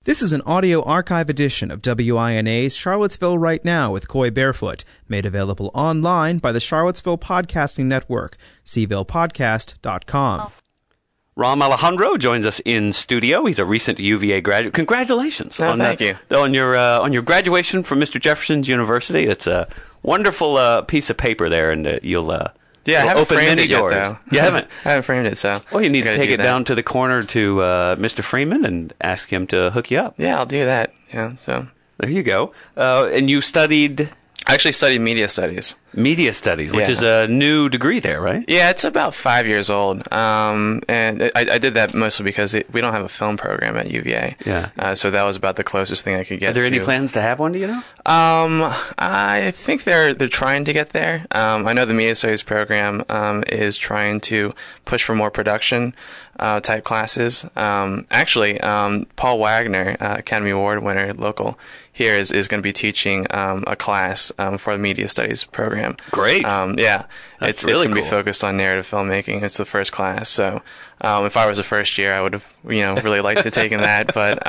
This is an audio archive edition of WINA's Charlottesville Right Now with Coy Barefoot, made available online by the Charlottesville Podcasting Network, cvillpodcast.com. Ram Alejandro joins us in studio. He's a recent UVA graduate. Congratulations thank you. On your graduation from Mr. Jefferson's University. It's a wonderful piece of paper there, and you'll I haven't open framed many it yet, doors. though. You haven't? I haven't framed it, so... Well, you need to take it down to the corner to Mr. Freeman and ask him to hook you up. Yeah, I'll do that. Yeah, so... There you go. And you studied... I actually studied media studies. Media studies, which is a new degree there, right? Yeah, it's about 5 years old. And I did that mostly because we don't have a film program at UVA. Yeah. So that was about the closest thing I could get to. Are there any plans to have one, do you know? I think they're trying to get there. I know the media studies program is trying to push for more production type classes. Actually, Paul Wagner, Academy Award winner, local here, is going to be teaching a class for the media studies program. Great. Yeah. That's It's really going to be cool. focused on narrative filmmaking. It's the first class. So if I was a first year, I would have really liked to take in that. But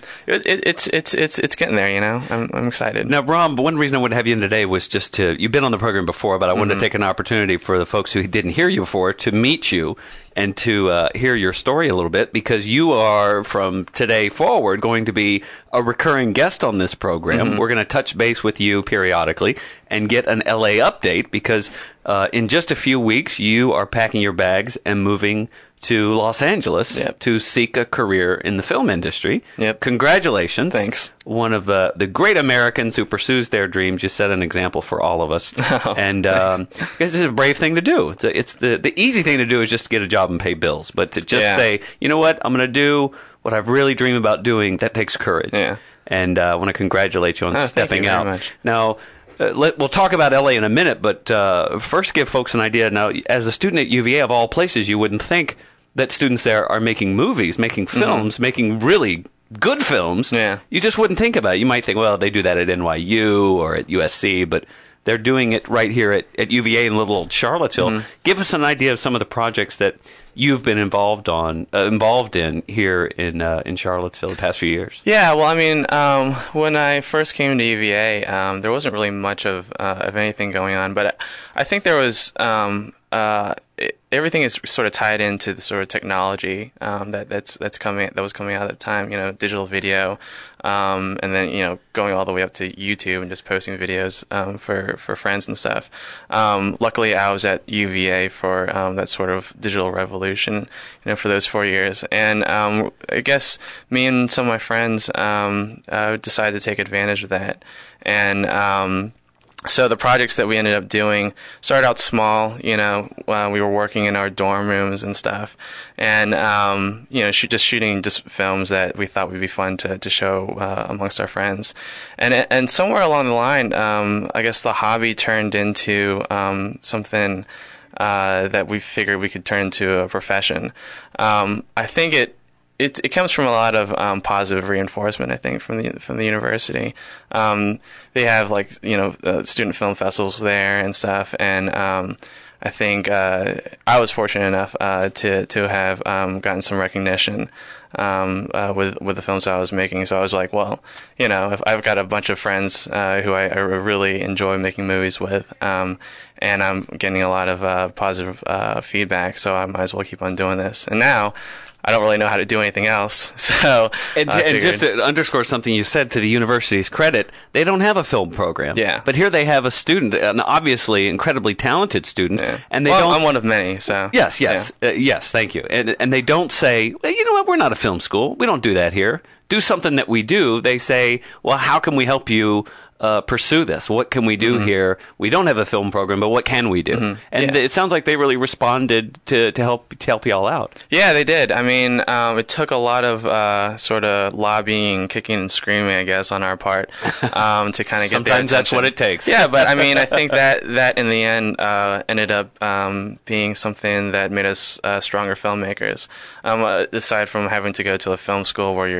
it's getting there. I'm excited. Now, Ram, one reason I wanted to have you in today was just you've been on the program before, but I wanted to take an opportunity for the folks who didn't hear you before to meet you and to hear your story a little bit, because you are, from today forward, going to be a recurring guest on this program. We're going to touch base with you periodically and get an LA update, because in just a few weeks, you are packing your bags and moving to Los Angeles to seek a career in the film industry. Yep. Congratulations. Thanks. One of the great Americans who pursues their dreams. You set an example for all of us. And because this is a brave thing to do. It's the easy thing to do is just get a job and pay bills. But to just say, you know what, I'm going to do what I've really dreamed about doing, that takes courage. Yeah. And I want to congratulate you on stepping thank you out. very much. Now, we'll talk about LA in a minute, but first give folks an idea. Now, as a student at UVA, of all places, you wouldn't think that students there are making movies, making films, making really good films. Yeah. You just wouldn't think about it. You might think, well, they do that at NYU or at USC, but they're doing it right here at UVA in little old Charlottesville. Give us an idea of some of the projects that you've been involved in here in Charlottesville the past few years. Yeah, well, I mean, when I first came to UVA, there wasn't really much of anything going on, but I think there was everything is sort of tied into the sort of technology that was coming out at the time. Digital video, and then going all the way up to YouTube and just posting videos for friends and stuff. Luckily, I was at UVA for that sort of digital revolution, for those 4 years. And I guess me and some of my friends decided to take advantage of that. And so the projects that we ended up doing started out small. We were working in our dorm rooms and stuff, and shooting films that we thought would be fun to show amongst our friends. And somewhere along the line, I guess the hobby turned into something that we figured we could turn into a profession. I think it comes from a lot of positive reinforcement, I think, from the university. They have student film festivals there and stuff, and I think I was fortunate enough to have gotten some recognition with the films I was making. So I was like, well, if I've got a bunch of friends who I really enjoy making movies with, and I'm getting a lot of positive feedback, so I might as well keep on doing this. And now I don't really know how to do anything else. So, and just to underscore something you said, to the university's credit, they don't have a film program. Yeah. But here they have a student, an obviously incredibly talented student, and they don't. I'm one of many. So yes, yes, thank you. And they don't say, well, you know what, we're not a film school. We don't do that here. Do something that we do. They say, well, how can we help you pursue this? What can we do here? We don't have a film program, but what can we do? And it sounds like they really responded to help you all out. Yeah, they did. I mean, it took a lot of sort of lobbying, kicking and screaming, I guess, on our part to kind of get their Sometimes that's attention. what it takes. Yeah, but I mean, I think that in the end ended up being something that made us stronger filmmakers. Aside from having to go to a film school where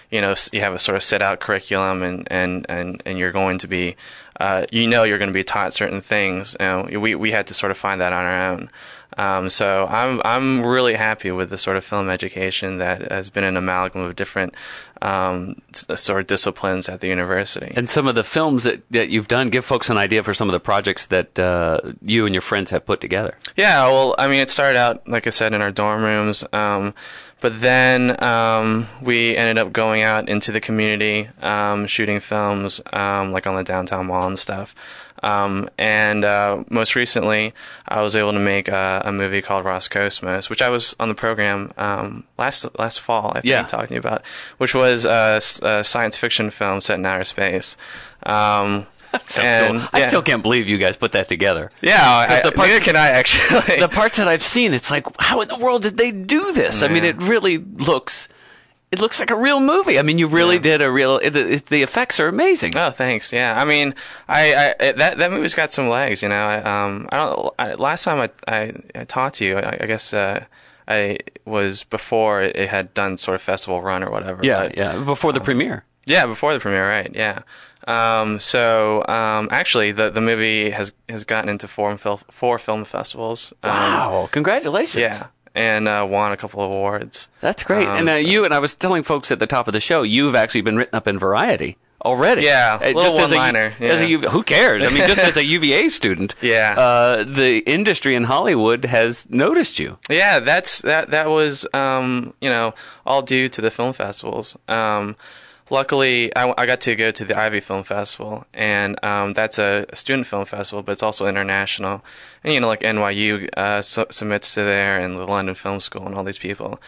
you have a sort of set out curriculum, and you're going to be, you're going to be taught certain things. We had to sort of find that on our own. So I'm really happy with the sort of film education that has been an amalgam of different sort of disciplines at the university. And some of the films that you've done, give folks an idea for some of the projects that you and your friends have put together. Yeah, well, I mean, it started out, like I said, in our dorm rooms. But then we ended up going out into the community, shooting films, like on the downtown mall and stuff. And most recently, I was able to make a movie called Roscosmos, which I was on the program last fall, I think, talking to you about, which was a science fiction film set in outer space. So cool. I still can't believe you guys put that together. Yeah, neither can I, actually. The parts that I've seen, it's like, how in the world did they do this? Yeah. I mean, it really looks like a real movie. I mean, you really did a real. The effects are amazing. Oh, thanks. Yeah, I mean, that movie's got some legs. You know, last time I talked to you, I guess I was before it had done sort of festival run or whatever. Yeah, before the premiere. Yeah, before the premiere, right? Yeah. Actually, the movie has gotten into 4 film festivals. Wow! Congratulations. Yeah. And won a couple of awards. That's great. And I was telling folks at the top of the show, you've actually been written up in Variety already. Yeah, a little one-liner. Who cares? I mean, just as a UVA student, the industry in Hollywood has noticed you. Yeah, that was all due to the film festivals. Luckily, I got to go to the Ivy Film Festival, and that's a student film festival, but it's also international. And, like NYU submits to there, and the London Film School, and all these people.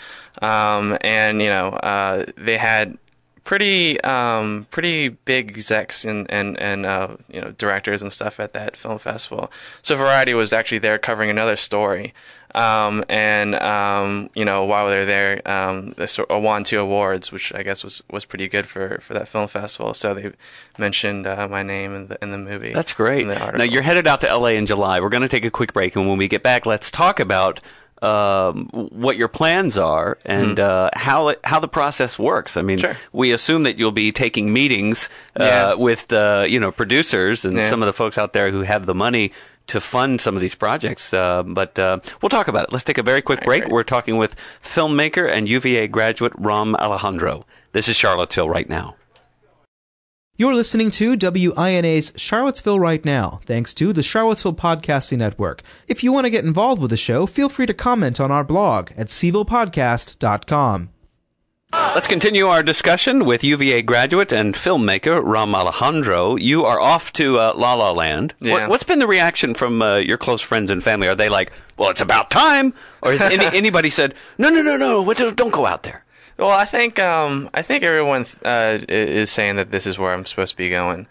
They had pretty big execs and directors and stuff at that film festival. So Variety was actually there covering another story. While they're there, they won 2 awards, which I guess was pretty good for that film festival. So they mentioned my name in the movie. That's great. Now you're headed out to LA in July. We're going to take a quick break, and when we get back, let's talk about what your plans are and how the process works. I mean, we assume that you'll be taking meetings with producers and some of the folks out there who have the money to fund some of these projects, but we'll talk about it. Let's take a very quick break. Great. We're talking with filmmaker and UVA graduate Ram Alejandro. This is Charlottesville Right Now. You're listening to WINA's Charlottesville Right Now, thanks to the Charlottesville Podcasting Network. If you want to get involved with the show, feel free to comment on our blog at CvillePodcast.com. Let's continue our discussion with UVA graduate and filmmaker Ram Alejandro. You are off to La La Land. Yeah. What's been the reaction from your close friends and family? Are they like, well, it's about time? Or has anybody said, no, don't go out there? Well, I think everyone is saying that this is where I'm supposed to be going.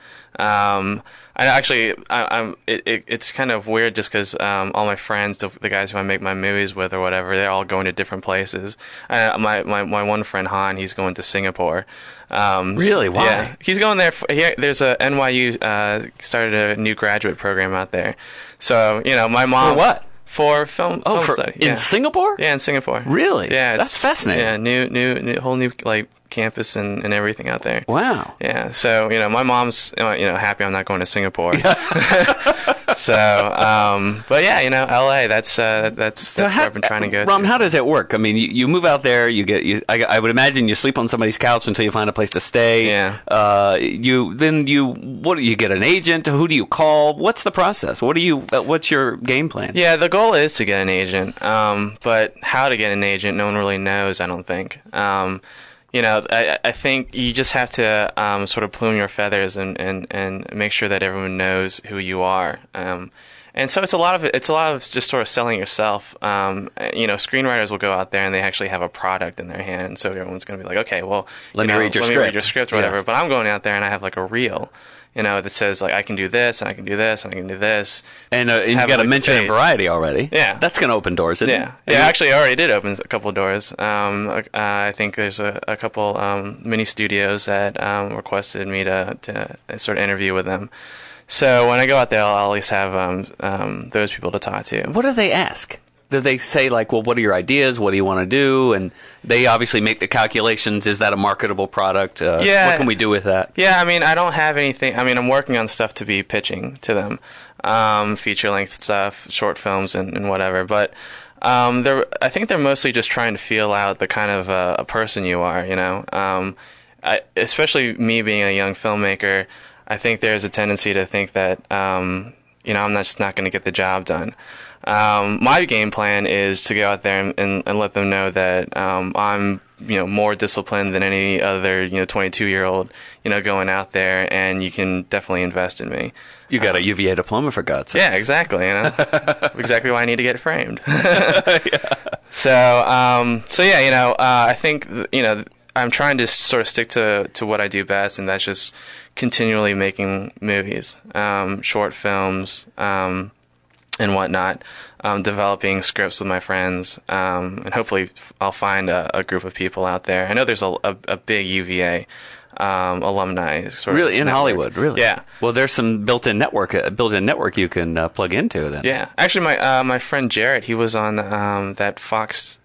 It's kind of weird just because all my friends, the guys who I make my movies with or whatever, they're all going to different places. My one friend Han, he's going to Singapore. Really? Why? Yeah, he's going there. There's a NYU started a new graduate program out there. So my mom. For what? For film study. In Singapore? Yeah, in Singapore. Really? Yeah, that's fascinating. Yeah, new whole new campus and everything out there. Wow. Yeah. So my mom's happy I'm not going to Singapore. So, but yeah, LA. That's where I've been trying to go. Ram, how does it work? I mean, you move out there. I would imagine you sleep on somebody's couch until you find a place to stay. Yeah. What do you get? An agent? Who do you call? What's the process? What's your game plan? Yeah, the goal is to get an agent. But how to get an agent, no one really knows. I don't think. I think you just have to sort of plume your feathers and make sure that everyone knows who you are. And so it's a lot of just sort of selling yourself. Screenwriters will go out there and they actually have a product in their hand, so everyone's going to be like, okay, well, let me read your script or whatever. Yeah. But I'm going out there and I have like a reel. That says like I can do this and I can do this and I can do this. And you got to mention in Variety already. Yeah, that's going to open doors, isn't it? Yeah. Actually, I already did open a couple of doors. I think there's a couple mini studios that requested me to sort of interview with them. So when I go out there, I'll always have those people to talk to. What do they ask? Do they say, like, well, what are your ideas? What do you want to do? And they obviously make the calculations. Is that a marketable product? Yeah. What can we do with that? Yeah, I mean, I don't have anything. I mean, I'm working on stuff to be pitching to them, feature-length stuff, short films, and whatever. But I think they're mostly just trying to feel out the kind of a person you are, you know. Especially me being a young filmmaker, I think there's a tendency to think that, you know, I'm just not going to get the job done. My game plan is to go out there and let them know that I'm, you know, more disciplined than any other, you know, 22-year-old, you know, going out there, and you can definitely invest in me. You got a UVA diploma, for God's sake. Yeah, exactly. You know, exactly why I need to get framed. Yeah. So yeah, you know, I think, you know, I'm trying to sort of stick to what I do best, and that's just continually making movies, short films, and whatnot, developing scripts with my friends, and hopefully I'll find a group of people out there. I know there's a big UVA alumni sort of really in network. Hollywood, really. Yeah. Well, there's some built-in network you can plug into then. Yeah. Actually, my friend Jarrett, he was on that Fox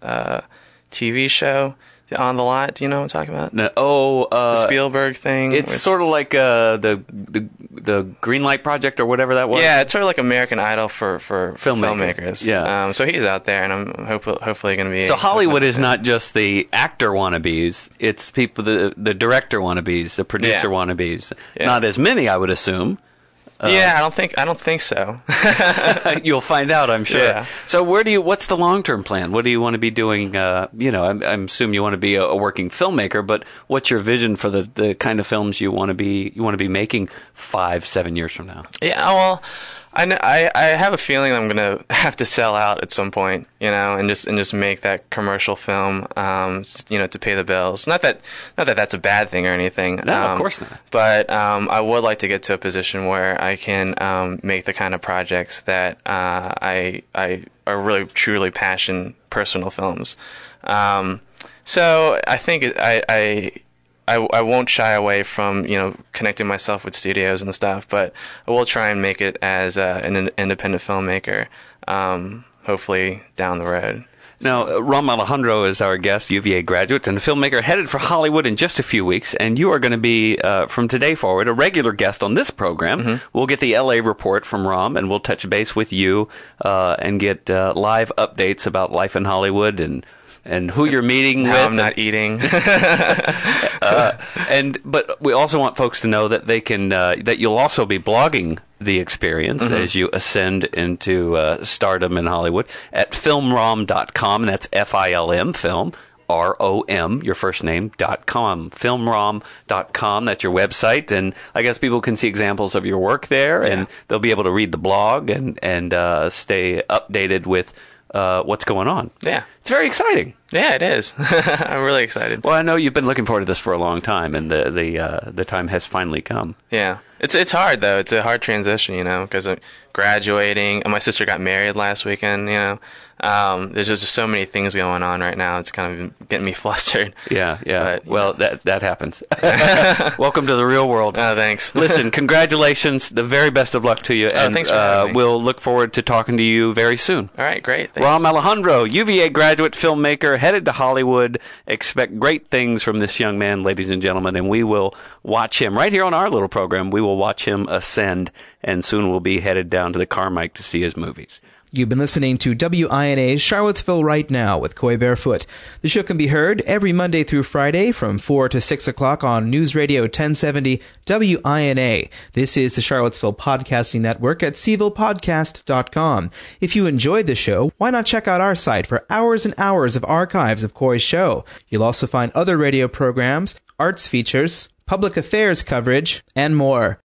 TV show, On the Lot. Do you know what I'm talking about? No, the Spielberg thing. It's sort of like the Greenlight Project or whatever that was. Yeah, it's sort of like American Idol for filmmakers. Yeah. So he's out there, and I'm hopefully going to be. So Hollywood is not just the actor wannabes; it's people, the director wannabes, the producer wannabes. Yeah. Not as many, I would assume. Yeah, I don't think so. You'll find out, I'm sure. Yeah. So what's the long-term plan? What do you want to be doing? You know, I assume you want to be a working filmmaker, but what's your vision for the kind of films you want to be making 5-7 years from now? Yeah, well, I have a feeling I'm going to have to sell out at some point, you know, and just make that commercial film, you know, to pay the bills. Not that that's a bad thing or anything. No, of course not. But I would like to get to a position where I can make the kind of projects that I are really truly personal films. So I think I won't shy away from, you know, connecting myself with studios and stuff, but I will try and make it as an independent filmmaker, hopefully down the road. Now, Ram Alejandro is our guest, UVA graduate and a filmmaker headed for Hollywood in just a few weeks, and you are going to be, from today forward, a regular guest on this program. Mm-hmm. We'll get the LA report from Ram, and we'll touch base with you and get live updates about life in Hollywood and who you're meeting with. I'm not eating. But we also want folks to know that they can that you'll also be blogging the experience as you ascend into stardom in Hollywood at filmrom.com, and that's FILM, film, ROM, your first name, .com, filmrom.com, that's your website, and I guess people can see examples of your work there, and they'll be able to read the blog and stay updated with what's going on. Yeah. It's very exciting. Yeah, it is. I'm really excited. Well, I know you've been looking forward to this for a long time, and the time has finally come. Yeah. It's hard, though. It's a hard transition, you know, because I'm graduating, and my sister got married last weekend, you know. There's just so many things going on right now. It's kind of getting me flustered. Yeah. But, well, that happens. Welcome to the real world. Oh, thanks. Listen, congratulations. The very best of luck to you. And thanks for having me. We'll look forward to talking to you very soon. All right, great. Thanks. Ram Alejandro, UVA graduate filmmaker, headed to Hollywood. Expect great things from this young man, ladies and gentlemen, and we will watch him right here on our little program. We will watch him ascend, and soon we'll be headed down to the Carmike to see his movies. You've been listening to WINA's Charlottesville Right Now with Coy Barefoot. The show can be heard every Monday through Friday from 4 to 6 o'clock on News Radio 1070 WINA. This is the Charlottesville Podcasting Network at SeavillePodcast.com. If you enjoyed the show, why not check out our site for hours and hours of archives of Coy's show? You'll also find other radio programs, arts features, public affairs coverage, and more.